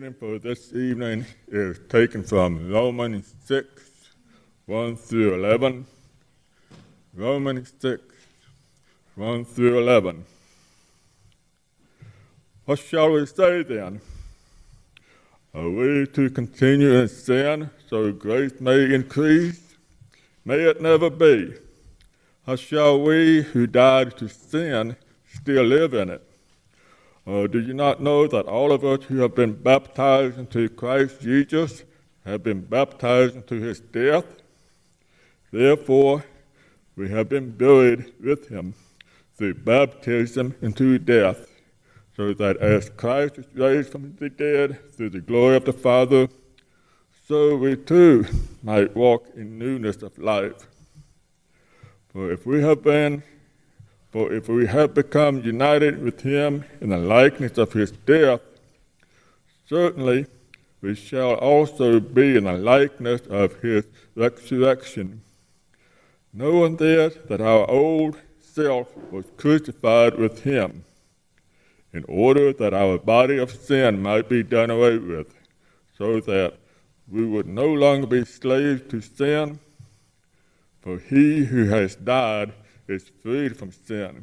reading for this evening is taken from Romans 6, 1 through 11. Romans 6, 1 through 11. What shall we say then? Are we to continue in sin so grace may increase? May it never be. How shall we who died to sin still live in it? Or do you not know that all of us who have been baptized into Christ Jesus have been baptized into his death? Therefore, we have been buried with him through baptism into death, so that as Christ is raised from the dead through the glory of the Father, so we too might walk in newness of life. For if we have become united with him in the likeness of his death, certainly we shall also be in the likeness of his resurrection. Knowing this, that our old self was crucified with him, in order that our body of sin might be done away with, so that we would no longer be slaves to sin, for he who has died is freed from sin.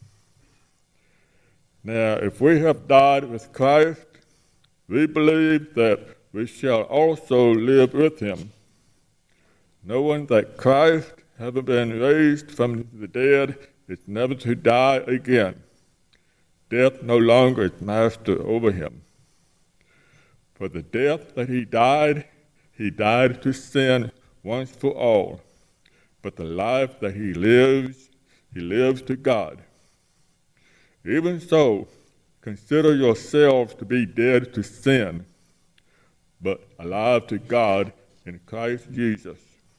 Now, if we have died with Christ, we believe that we shall also live with him, knowing that Christ, having been raised from the dead, is never to die again. Death no longer is master over him. For the death that he died to sin once for all. But the life that he lives to God. Even so, consider yourselves to be dead to sin, but alive to God in Christ Jesus.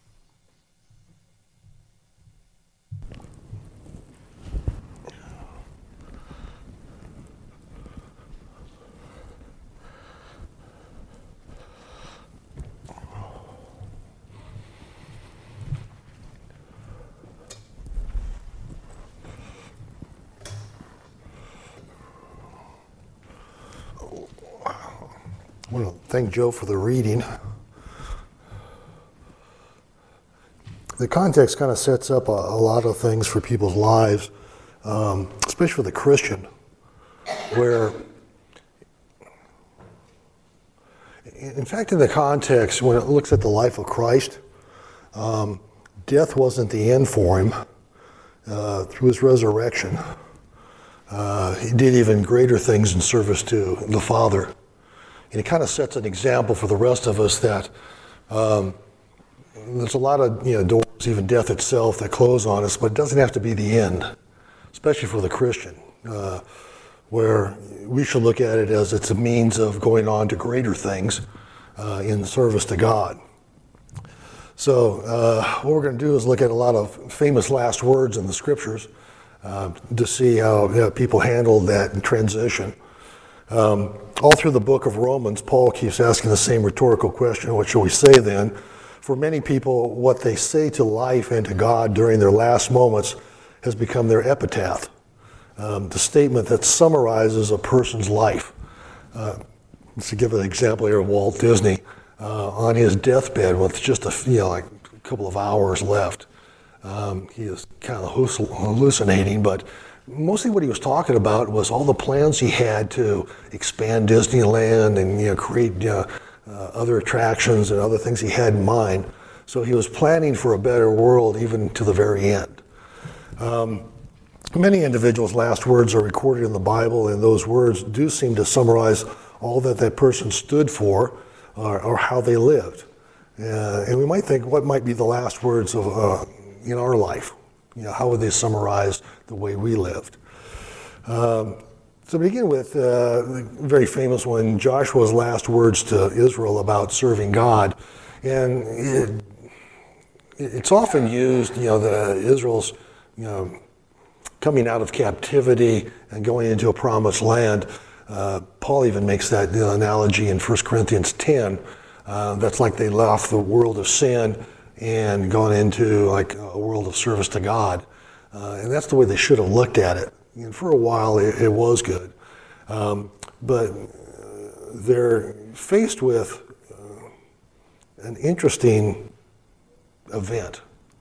I want to thank Joe for the reading. The context kind of sets up a lot of things for people's lives, especially for the Christian, where, in fact, in the context, when it looks at the life of Christ, death wasn't the end for him. Through his resurrection, he did even greater things in service to the Father. And it kind of sets an example for the rest of us that there's a lot of doors, even death itself, that close on us, but it doesn't have to be the end, especially for the Christian, where we should look at it as it's a means of going on to greater things in service to God. So what we're going to do is look at a lot of famous last words in the Scriptures to see how people handled that transition. All through the book of Romans, Paul keeps asking the same rhetorical question, what shall we say then? For many people, what they say to life and to God during their last moments has become their epitaph, the statement that summarizes a person's life. To give an example here of Walt Disney, on his deathbed with just a couple of hours left, he is kind of hallucinating, but mostly what he was talking about was all the plans he had to expand Disneyland and create other attractions and other things he had in mind. So he was planning for a better world even to the very end. Many individuals' last words are recorded in the Bible, and those words do seem to summarize all that person stood for or how they lived. And we might think, what might be the last words of in our life? How would they summarize the way we lived? So to begin with, the very famous one, Joshua's last words to Israel about serving God. And it's often used, Israel's, coming out of captivity and going into a promised land. Paul even makes that analogy in 1 Corinthians 10. That's like they left the world of sin and gone into like a world of service to God. And that's the way they should have looked at it. And for a while, it was good. But they're faced with an interesting event.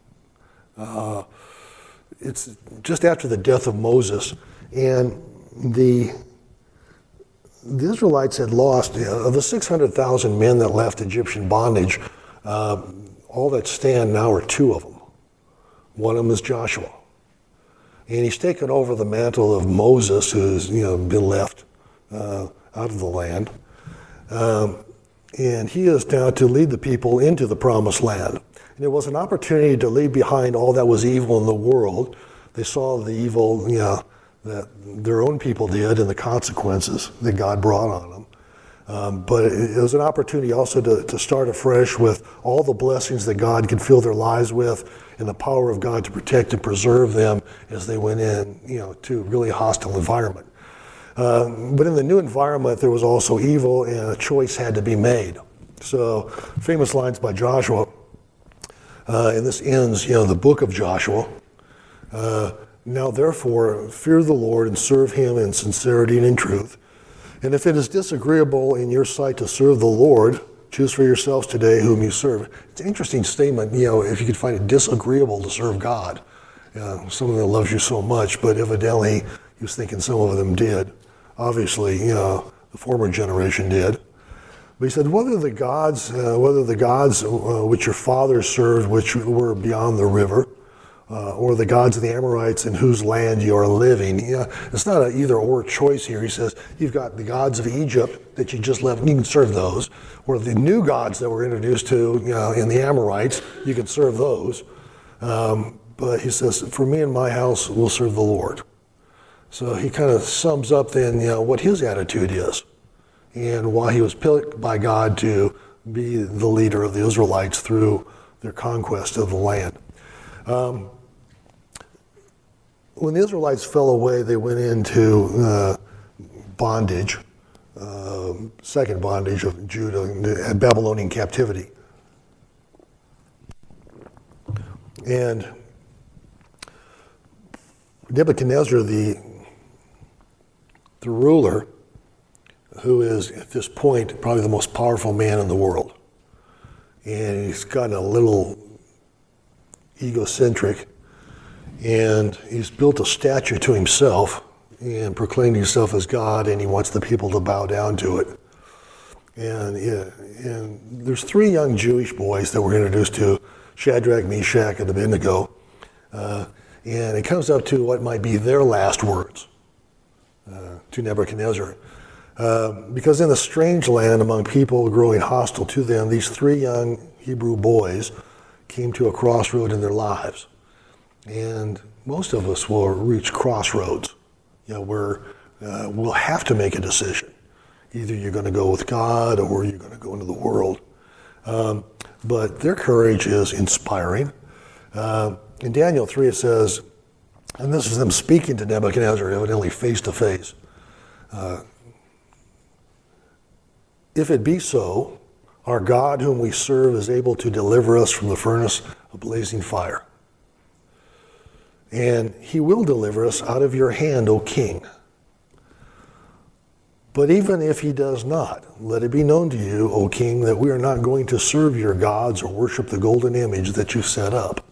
It's just after the death of Moses, and the Israelites had lost, of the 600,000 men that left Egyptian bondage, all that stand now are two of them. One of them is Joshua. And he's taken over the mantle of Moses, who's been left out of the land. And he is now to lead the people into the promised land. And it was an opportunity to leave behind all that was evil in the world. They saw the evil, that their own people did and the consequences that God brought on them. But it was an opportunity also to start afresh with all the blessings that God could fill their lives with and the power of God to protect and preserve them as they went in, to a really hostile environment. But in the new environment, there was also evil, and a choice had to be made. So, famous lines by Joshua, and this ends, the book of Joshua. Now, therefore, fear the Lord and serve him in sincerity and in truth. And if it is disagreeable in your sight to serve the Lord, choose for yourselves today whom you serve. It's an interesting statement, if you could find it disagreeable to serve God. Someone that loves you so much, but evidently he was thinking some of them did. Obviously, the former generation did. But he said, whether the gods which your fathers served, which were beyond the river, or the gods of the Amorites in whose land you are living. It's not an either or choice here. He says, you've got the gods of Egypt that you just left, and you can serve those. Or the new gods that we're introduced to in the Amorites, you can serve those. But he says, for me and my house, we'll serve the Lord. So he kind of sums up then what his attitude is and why he was picked by God to be the leader of the Israelites through their conquest of the land. When the Israelites fell away, they went into bondage, second bondage of Judah, Babylonian captivity. And Nebuchadnezzar, the ruler, who is at this point probably the most powerful man in the world, and he's gotten a little egocentric, and he's built a statue to himself and proclaimed himself as God, and he wants the people to bow down to it. And there's three young Jewish boys that we're introduced to, Shadrach, Meshach, and Abednego, and it comes up to what might be their last words to Nebuchadnezzar. Because in the strange land, among people growing hostile to them, these three young Hebrew boys came to a crossroad in their lives. And most of us will reach crossroads, where we'll have to make a decision. Either you're going to go with God or you're going to go into the world. But their courage is inspiring. In Daniel 3 it says, and this is them speaking to Nebuchadnezzar, evidently face to face. If it be so, our God whom we serve is able to deliver us from the furnace of blazing fire. And he will deliver us out of your hand, O king. But even if he does not, let it be known to you, O king, that we are not going to serve your gods or worship the golden image that you set up.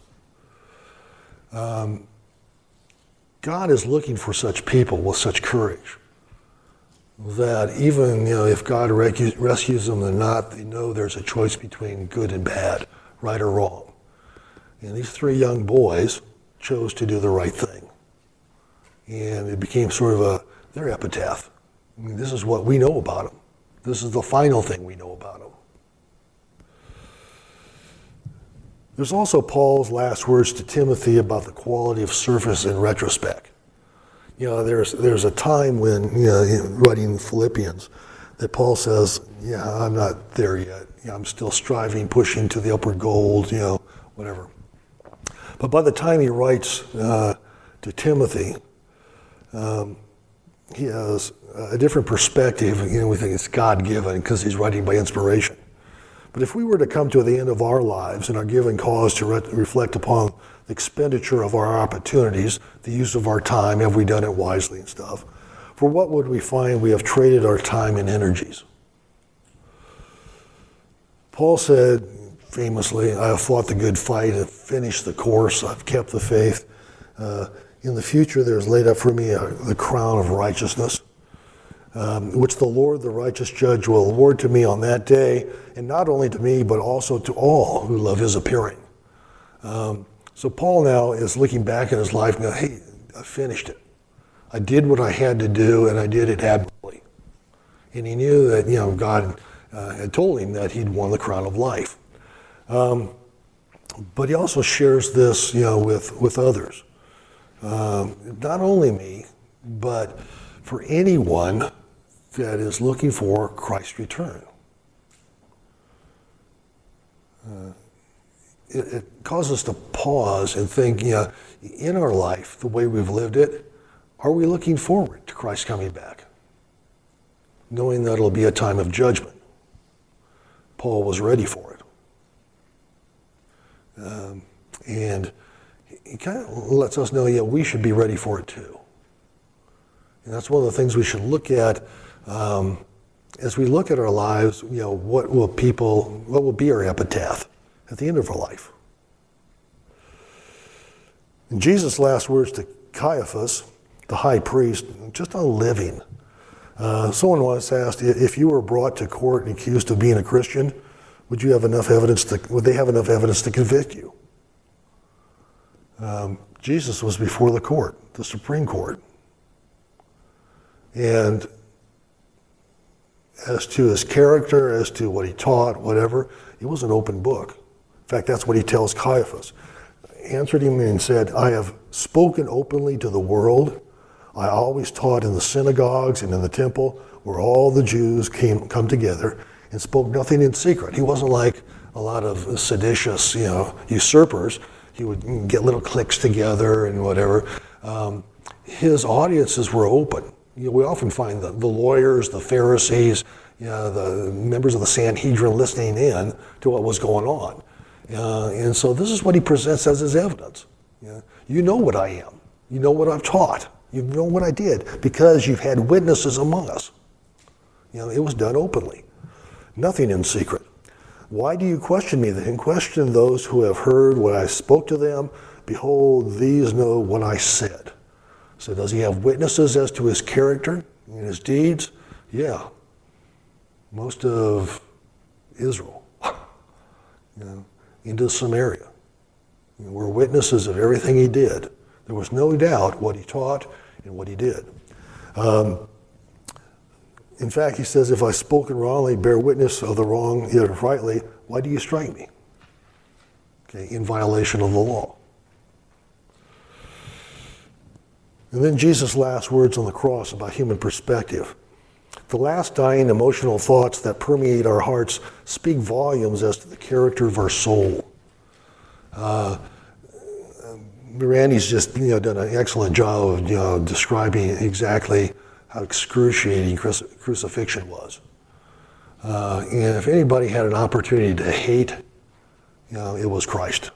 God is looking for such people with such courage that even if God rescues them or not, they know there's a choice between good and bad, right or wrong. And these three young boys chose to do the right thing. And it became sort of their epitaph. I mean, this is what we know about them. This is the final thing we know about them. There's also Paul's last words to Timothy about the quality of service in retrospect. There's a time when, in writing Philippians, that Paul says, I'm not there yet. I'm still striving, pushing to the upward goal, whatever. But by the time he writes to Timothy, he has a different perspective. We think it's God-given because he's writing by inspiration. But if we were to come to the end of our lives and are given cause to reflect upon the expenditure of our opportunities, the use of our time, have we done it wisely and stuff, for what would we find we have traded our time and energies? Paul said famously, I have fought the good fight, I've finished the course, I've kept the faith. In the future there is laid up for me the crown of righteousness, which the Lord, the righteous judge, will award to me on that day, and not only to me, but also to all who love his appearing. So Paul now is looking back at his life and going, hey, I finished it. I did what I had to do, and I did it admirably. And he knew that, God had told him that he'd won the crown of life. But he also shares this, with others. Not only me, but for anyone that is looking for Christ's return. It causes us to pause and think, in our life, the way we've lived it, are we looking forward to Christ coming back? Knowing that it'll be a time of judgment. Paul was ready for it. And he kind of lets us know, we should be ready for it too. And that's one of the things we should look at as we look at our lives, what will be our epitaph at the end of our life? And Jesus' last words to Caiaphas, the high priest, just on living. Someone once asked, if you were brought to court and accused of being a Christian, would they have enough evidence to convict you? Jesus was before the court, the Supreme Court. And as to his character, as to what he taught, whatever, it was an open book. In fact, that's what he tells Caiaphas. Answered him and said, I have spoken openly to the world. I always taught in the synagogues and in the temple where all the Jews come together and spoke nothing in secret. He wasn't like a lot of seditious, usurpers. He would get little cliques together and whatever. His audiences were open. We often find the lawyers, the Pharisees, the members of the Sanhedrin listening in to what was going on. And so this is what he presents as his evidence. You know what I am. You know what I've taught. You know what I did because you've had witnesses among us. It was done openly. Nothing in secret. Why do you question me then? Question those who have heard what I spoke to them. Behold, these know what I said. So does he have witnesses as to his character and his deeds? Yeah. Most of Israel, into Samaria, were witnesses of everything he did. There was no doubt what he taught and what he did. In fact, he says, if I've spoken wrongly, bear witness of the wrong, yet rightly, why do you strike me? In violation of the law. And then Jesus' last words on the cross about human perspective. The last dying emotional thoughts that permeate our hearts speak volumes as to the character of our soul. Randy's just done an excellent job of describing exactly how excruciating crucifixion was. And if anybody had an opportunity to hate, it was Christ.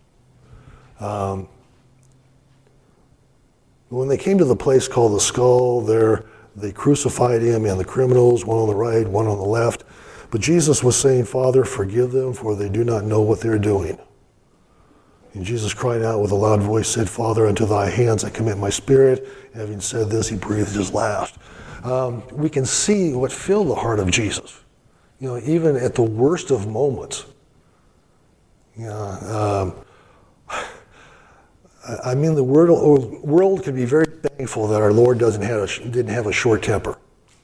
When they came to the place called the Skull, there they crucified him and the criminals, one on the right, one on the left. But Jesus was saying, Father, forgive them, for they do not know what they're doing. And Jesus cried out with a loud voice, said, Father, unto thy hands I commit my spirit. Having said this, he breathed his last. We can see what filled the heart of Jesus. Even at the worst of moments. The world can be very thankful that our Lord didn't have a short temper.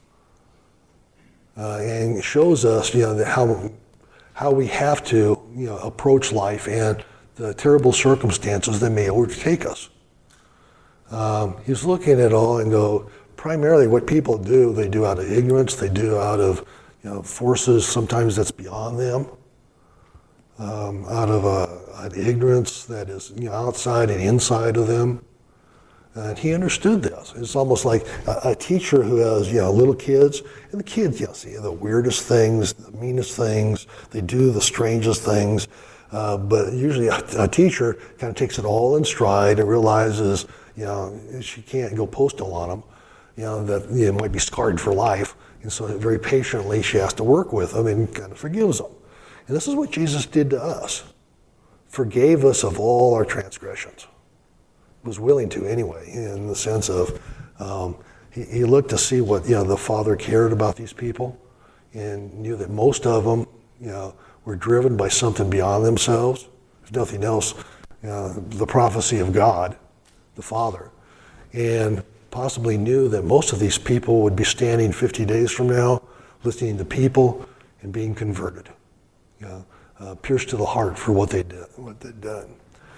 And it shows us, how we have to, approach life and the terrible circumstances that may overtake us. He's looking at all and go, primarily what people do, they do out of ignorance, they do out of, forces sometimes that's beyond them, out of an ignorance that is, outside and inside of them. And he understood this. It's almost like a teacher who has, little kids, and the kids, see the weirdest things, the meanest things, they do the strangest things. But usually a teacher kind of takes it all in stride and realizes, she can't go postal on them, that it might be scarred for life. And so very patiently she has to work with them and kind of forgives them. And this is what Jesus did to us. Forgave us of all our transgressions. Was willing to anyway, in the sense of he looked to see what the Father cared about these people, and knew that most of them were driven by something beyond themselves. There's nothing else. The prophecy of God, the Father, and possibly knew that most of these people would be standing 50 days from now, listening to people and being converted, pierced to the heart for what they'd done.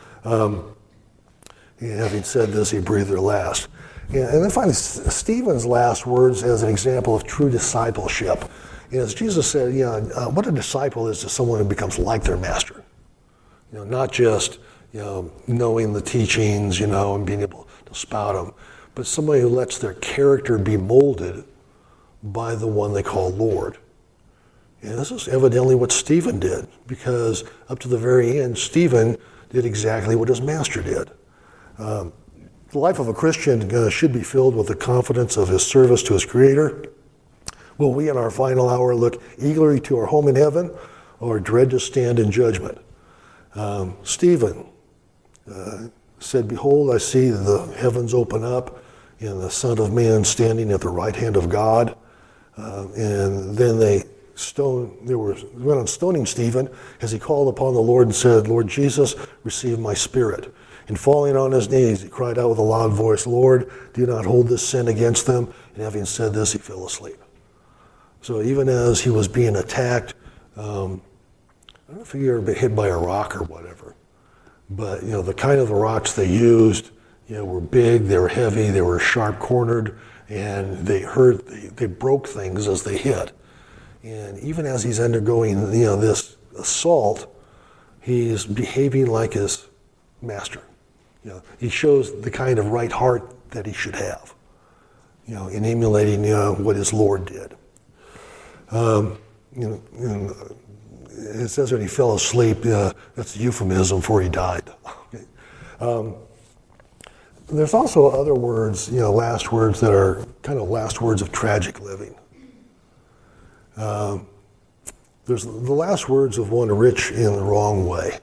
Having said this, he breathed their last. And then finally, Stephen's last words as an example of true discipleship. As Jesus said, what a disciple is to someone who becomes like their master. Not just knowing the teachings, and being able to spout them, but somebody who lets their character be molded by the one they call Lord. And this is evidently what Stephen did, because up to the very end, Stephen did exactly what his master did. The life of a Christian should be filled with the confidence of his service to his Creator. Will we in our final hour look eagerly to our home in heaven, or dread to stand in judgment? Stephen said, "Behold, I see the heavens open up, and the Son of Man standing at the right hand of God." And then they went on stoning Stephen as he called upon the Lord and said, "Lord Jesus, receive my spirit." And falling on his knees, he cried out with a loud voice, "Lord, do not hold this sin against them." And having said this, he fell asleep. So even as he was being attacked, I don't know if you ever been hit by a rock or whatever, but the kind of the rocks they used, were big, they were heavy, they were sharp-cornered, and they broke things as they hit. And even as he's undergoing this assault, he's behaving like his master. He shows the kind of right heart that he should have, in emulating what his Lord did. It says when he fell asleep, that's a euphemism for he died. Okay. There's also other words, last words that are kind of last words of tragic living. There's the last words of one rich in the wrong way.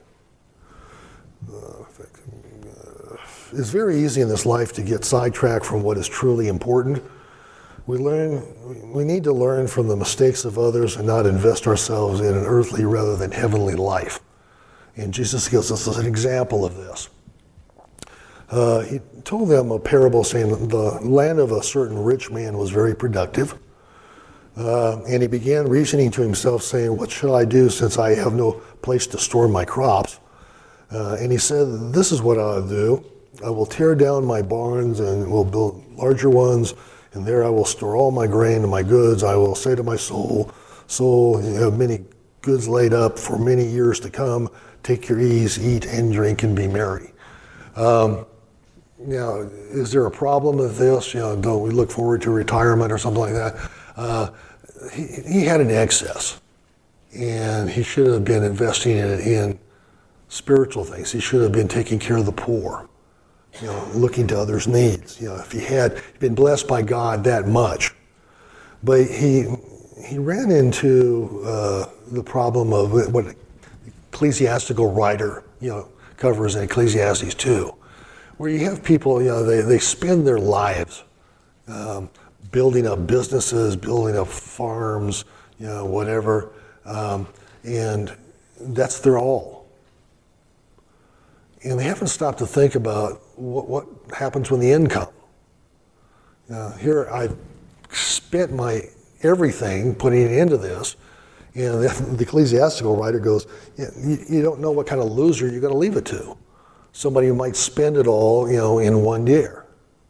It's very easy in this life to get sidetracked from what is truly important. We need to learn from the mistakes of others and not invest ourselves in an earthly rather than heavenly life. And Jesus gives us an example of this. He told them a parable saying that the land of a certain rich man was very productive. And he began reasoning to himself, saying, "What shall I do since I have no place to store my crops?" And he said, "This is what I'll do. I will tear down my barns and will build larger ones, and there I will store all my grain and my goods. I will say to my soul, soul, you have many goods laid up for many years to come. Take your ease, eat and drink and be merry." Is there a problem with this? Don't we look forward to retirement or something like that? He had an excess, and he should have been investing it in spiritual things. He should have been taking care of the poor, looking to others' needs. If he had been blessed by God that much, but he ran into the problem of what ecclesiastical writer covers in Ecclesiastes 2, where you have people they spend their lives building up businesses, building up farms, whatever, and that's their all. And they haven't stopped to think about what happens when the end comes. Here I've spent my everything putting it into this, and the ecclesiastical writer goes, you don't know what kind of loser you're going to leave it to. Somebody who might spend it all, in one year.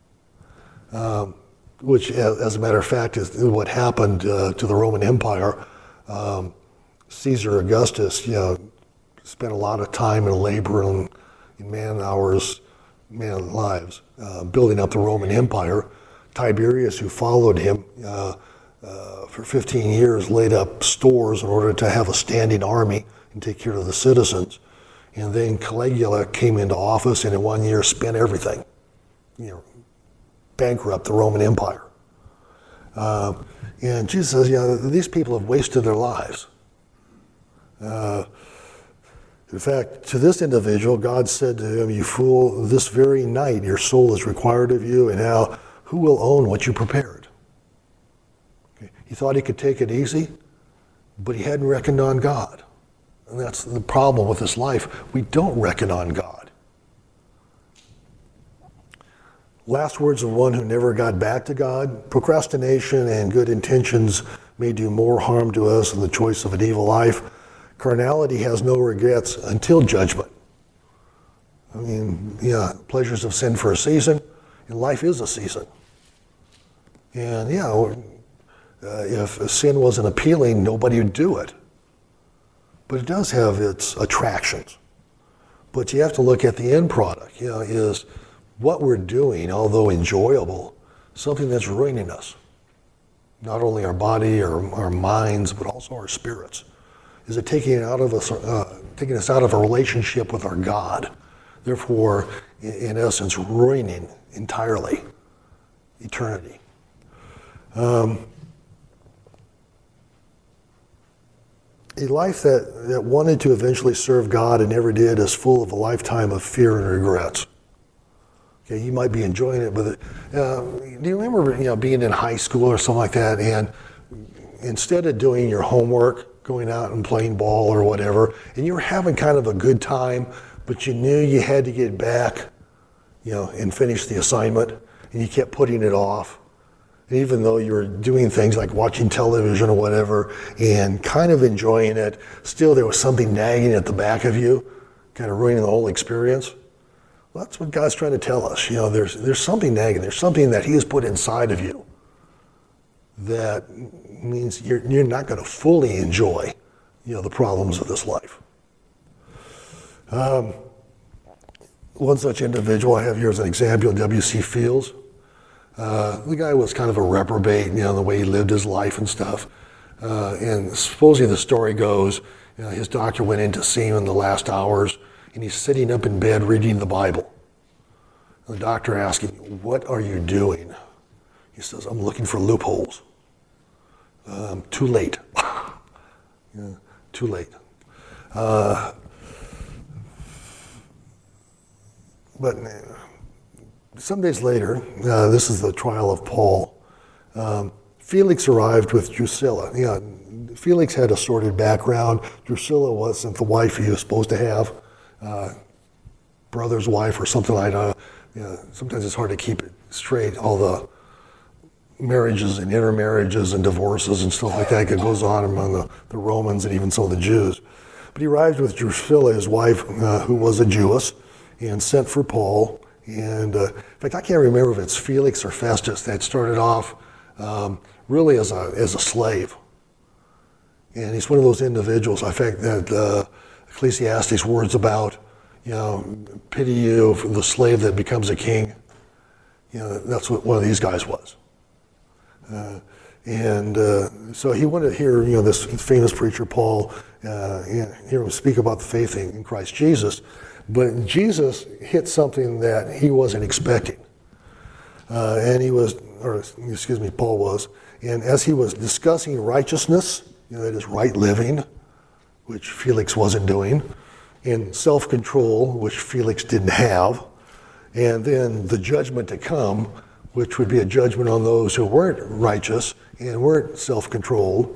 Which, as a matter of fact, is what happened to the Roman Empire. Caesar Augustus, spent a lot of time and labor and man hours, man lives, building up the Roman Empire. Tiberius, who followed him for 15 years, laid up stores in order to have a standing army and take care of the citizens. And then Caligula came into office and in 1 year spent everything, bankrupt the Roman Empire. And Jesus says, these people have wasted their lives. In fact, to this individual, God said to him, "You fool, this very night your soul is required of you, and now who will own what you prepared?" Okay. He thought he could take it easy, but he hadn't reckoned on God. And that's the problem with this life. We don't reckon on God. Last words of one who never got back to God: procrastination and good intentions may do more harm to us than the choice of an evil life. Carnality has no regrets until judgment. I mean, yeah, pleasures of sin for a season, and life is a season. And yeah, if sin wasn't appealing, nobody would do it. But it does have its attractions. But you have to look at the end product. Is what we're doing, although enjoyable, something that's ruining us? Not only our body or our minds, but also our spirits. Is it taking us out of a relationship with our God? Therefore, in essence, ruining entirely eternity. A life that wanted to eventually serve God and never did is full of a lifetime of fear and regrets. Okay, you might be enjoying it, but do you remember being in high school or something like that, and instead of doing your homework, going out and playing ball or whatever, and you were having kind of a good time, but you knew you had to get back, and finish the assignment, and you kept putting it off. And even though you were doing things like watching television or whatever and kind of enjoying it, still there was something nagging at the back of you, kind of ruining the whole experience. Well, that's what God's trying to tell us. There's something nagging. There's something that He has put inside of you that means you're not going to fully enjoy, the problems of this life. One such individual I have here as an example, W.C. Fields. The guy was kind of a reprobate, the way he lived his life and stuff. And supposedly the story goes, his doctor went in to see him in the last hours, and he's sitting up in bed reading the Bible. And the doctor asked him, "What are you doing?" He says, "I'm looking for loopholes." Too late. Too late. But some days later, this is the trial of Paul. Felix arrived with Drusilla. Felix had a sordid background. Drusilla wasn't the wife he was supposed to have, brother's wife or something like that. Sometimes it's hard to keep it straight, all the marriages and intermarriages and divorces and stuff like that goes on among the Romans and even some of the Jews. But he arrived with Drusilla, his wife, who was a Jewess, and sent for Paul. And in fact, I can't remember if it's Felix or Festus that started off really as a slave. And he's one of those individuals, I think, that Ecclesiastes words about, pity you for the slave that becomes a king. That's what one of these guys was. So he wanted to hear, this famous preacher, Paul, hear him speak about the faith in Christ Jesus. But Jesus hit something that he wasn't expecting. Paul was. And as he was discussing righteousness, that is right living, which Felix wasn't doing, and self-control, which Felix didn't have, and then the judgment to come, which would be a judgment on those who weren't righteous and weren't self-controlled.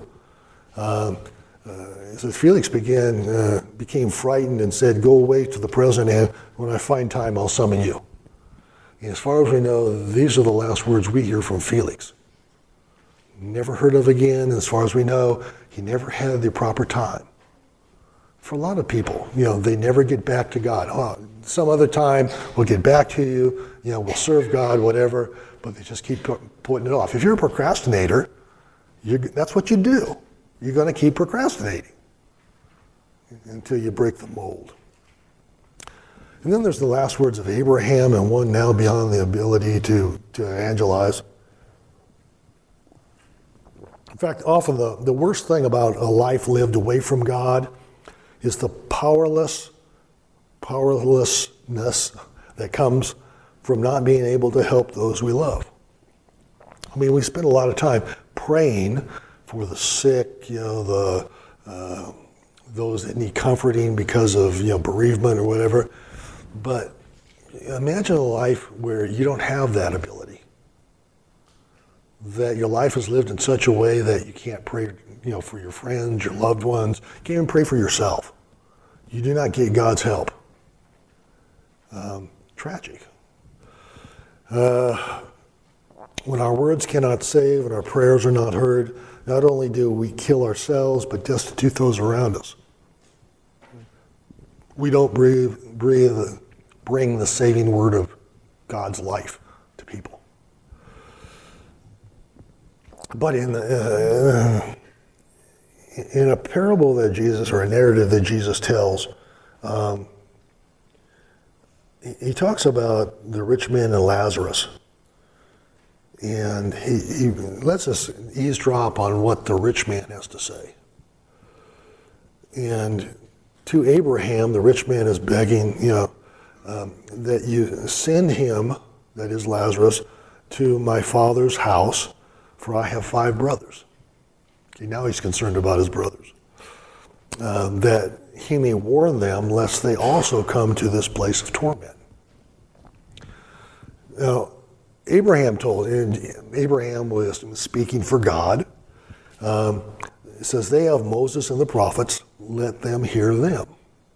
So Felix became frightened and said, "Go away to the prison, and when I find time, I'll summon you." And as far as we know, these are the last words we hear from Felix. Never heard of again. As far as we know, he never had the proper time. For a lot of people, they never get back to God. Some other time, we'll get back to you, we'll serve God, whatever, but they just keep putting it off. If you're a procrastinator, that's what you do. You're going to keep procrastinating until you break the mold. And then there's the last words of Abraham, and one now beyond the ability to evangelize. In fact, often the worst thing about a life lived away from God is the powerlessness that comes from not being able to help those we love. I mean, we spend a lot of time praying for the sick, the those that need comforting because of bereavement or whatever. But imagine a life where you don't have that ability. That your life is lived in such a way that you can't pray, for your friends, your loved ones. You can't even pray for yourself. You do not get God's help. Tragic. When our words cannot save and our prayers are not heard, not only do we kill ourselves, but destitute those around us. We don't bring the saving word of God's life to people. But in a parable that Jesus, or a narrative that Jesus tells, he talks about the rich man and Lazarus. And he lets us eavesdrop on what the rich man has to say. And to Abraham, the rich man is begging, that you send him, that is Lazarus, to my father's house, for I have 5 brothers. Okay, now he's concerned about his brothers. That he may warn them, lest they also come to this place of torment. Now, Abraham was speaking for God. It says, they have Moses and the prophets, let them hear them.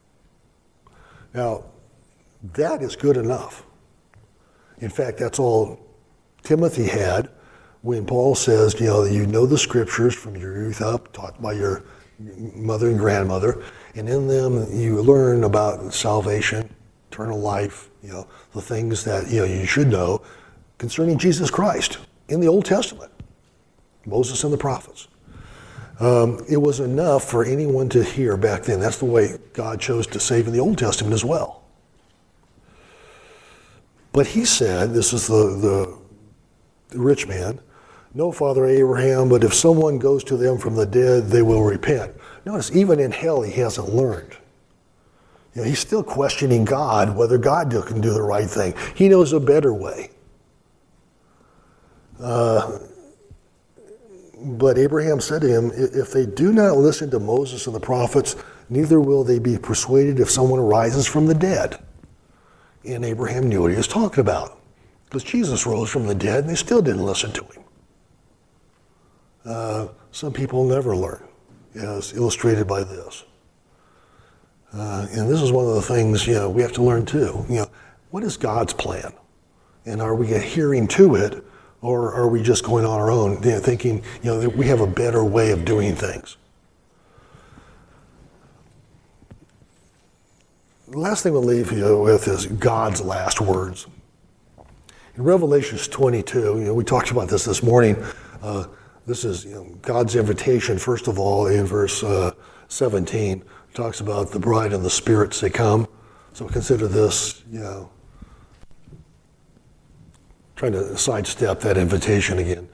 Now, that is good enough. In fact, that's all Timothy had when Paul says, you know the scriptures from your youth up, taught by your mother and grandmother, and in them you learn about salvation, eternal life, the things that you should know concerning Jesus Christ in the Old Testament, Moses and the prophets. It was enough for anyone to hear back then. That's the way God chose to save in the Old Testament as well. But he said, this is the rich man, no, Father Abraham, but if someone goes to them from the dead, they will repent. Notice, even in hell, he hasn't learned. He's still questioning God, whether God can do the right thing. He knows a better way. But Abraham said to him, if they do not listen to Moses and the prophets, neither will they be persuaded if someone arises from the dead. And Abraham knew what he was talking about, because Jesus rose from the dead and they still didn't listen to him. Some people never learn, as illustrated by this. And this is one of the things we have to learn too. What is God's plan? And are we adhering to it, or are we just going on our own, thinking that we have a better way of doing things? The last thing we'll leave you with is God's last words. In Revelation 22, we talked about this morning. This is God's invitation, first of all, in verse 17. Talks about the bride and the spirits they come. So consider this, trying to sidestep that invitation again.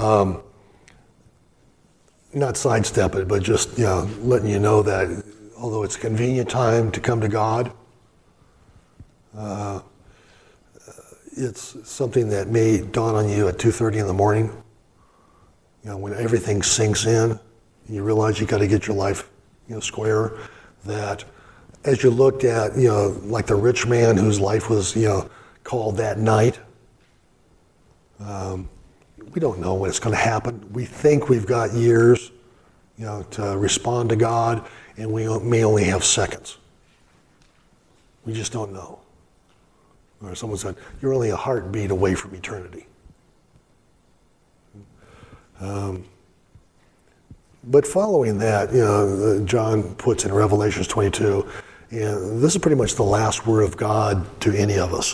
Not sidestep it, but just letting you know that although it's a convenient time to come to God, it's something that may dawn on you at 2:30 in the morning. When everything sinks in, you realize you got to get your life square. That as you looked at, like the rich man whose life was, called that night, we don't know when it's going to happen. We think we've got years, to respond to God, and we may only have seconds. We just don't know. Or someone said, you're only a heartbeat away from eternity. But following that, John puts in Revelation 22, and this is pretty much the last word of God to any of us.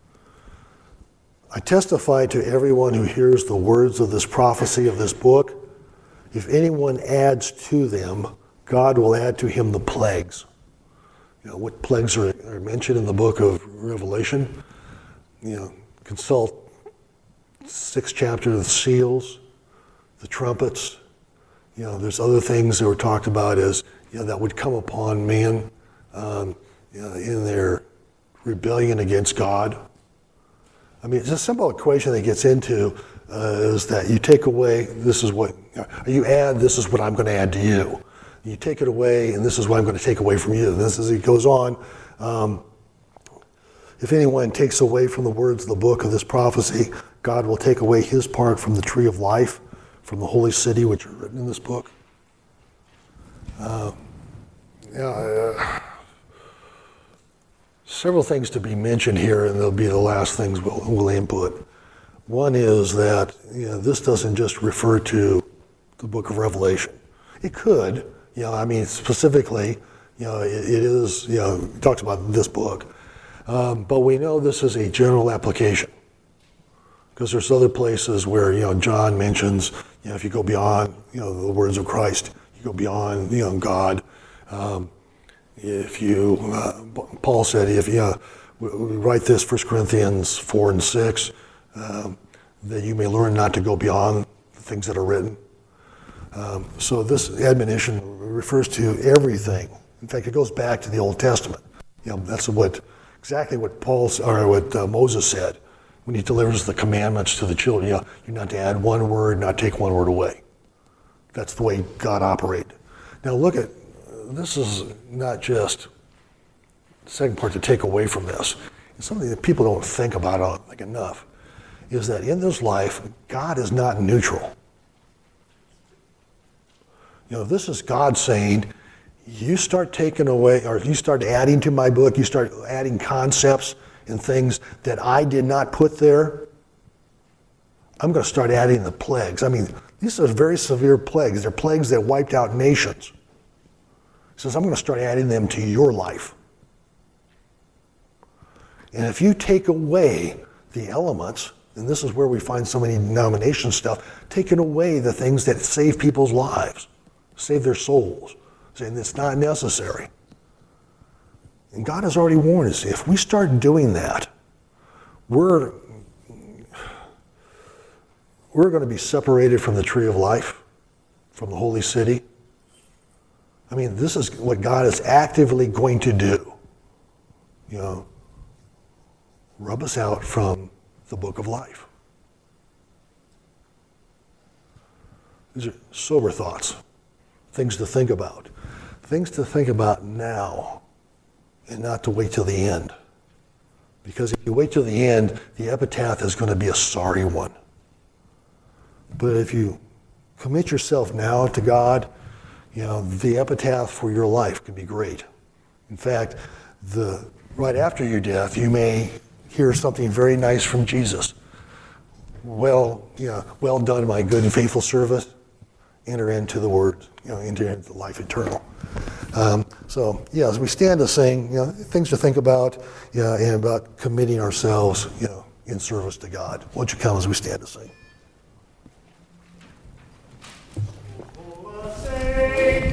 I testify to everyone who hears the words of this prophecy of this book. If anyone adds to them, God will add to him the plagues. What plagues are mentioned in the book of Revelation? Consult 6th chapter of the seals, the trumpets. There's other things that were talked about as that would come upon man in their rebellion against God. I mean, it's a simple equation that gets into is that you take away, this is what you add, this is what I'm going to add to you. You take it away, and this is what I'm going to take away from you. This is, he goes on, if anyone takes away from the words of the book of this prophecy, God will take away his part from the tree of life, from the holy city, which are written in this book. Several things to be mentioned here, and they'll be the last things we'll input. One is that this doesn't just refer to the book of Revelation. It could, specifically, it is, it talks about this book. But we know this is a general application, because there's other places where, John mentions, if you go beyond, the words of Christ, you go beyond, God. Paul said, we write this, 1 Corinthians 4 and 6, that you may learn not to go beyond the things that are written. So this admonition refers to everything. In fact, it goes back to the Old Testament. That's exactly what Moses said when he delivers the commandments to the children. You're not to add one word, not take one word away. That's the way God operated. Now look at, this is not just the second part to take away from this. It's something that people don't think about enough, is that in this life, God is not neutral. This is God saying, you start taking away, or you start adding to my book, you start adding concepts and things that I did not put there, I'm going to start adding the plagues. These are very severe plagues. They're plagues that wiped out nations. He says, I'm going to start adding them to your life. And if you take away the elements, and this is where we find so many denomination stuff, taking away the things that save people's lives, save their souls, saying it's not necessary. And God has already warned us, if we start doing that, we're going to be separated from the tree of life, from the holy city. This is what God is actively going to do. Rub us out from the book of life. These are sober thoughts, things to think about. Things to think about now, and not to wait till the end. Because if you wait till the end, the epitaph is going to be a sorry one. But if you commit yourself now to God, the epitaph for your life can be great. In fact, right after your death, you may hear something very nice from Jesus. Well done, my good and faithful servant. Enter into the word, enter into life eternal. As we stand to sing, things to think about, and about committing ourselves, in service to God. Won't you come as we stand to sing?